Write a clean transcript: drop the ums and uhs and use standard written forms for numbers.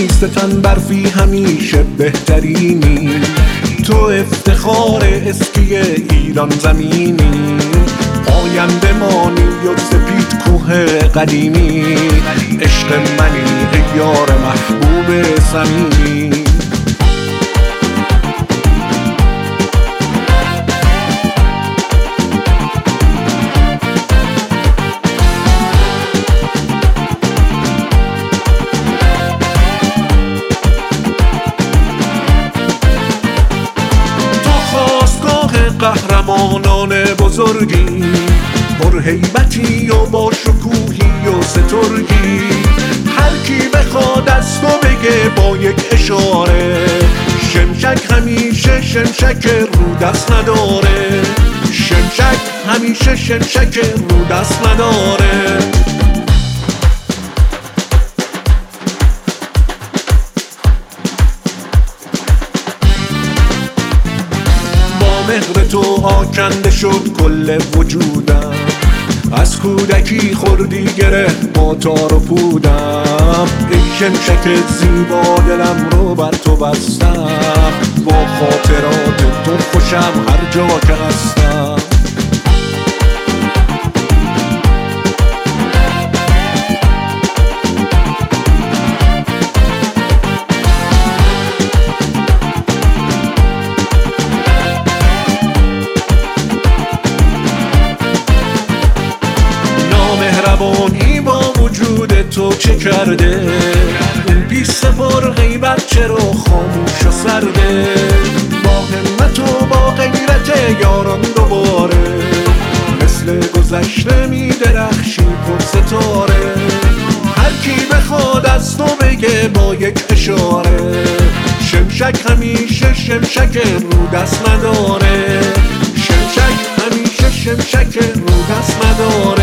ستن برفی همیشه بهترینی، تو افتخار اسکی ایران زمینی، آینده مانی و سپید کوه قدیمی، عشق منی ای یار محبوب صمیمی. قهرمانان بزرگی، پر هیبتی و با شکوهی و سترگی، هر کی بخواد از تو بگه با یک اشاره، شمشک همیشه شمشک رو دست نداره، شمشک همیشه شمشک رو دست نداره. مهر تو آکنده شد کل وجودم، از کودکی خوردی گره با تار و پودم، ای شمشک زیبا دلم رو بر تو بستم، با خاطرات تو خوشم هر جا که هستم. مهربانی با وجود تو چه کرده، اون پیست پر غیبت چرا خاموش و سرده، با همت و با غیرت یاران دوباره، مثل گذشته می درخشی پر ستاره، هر کی بخواد از تو بگه با یک اشاره، شمشک همیشه شمشک رو دست نداره، شمشک همیشه شمشک رو دست نداره.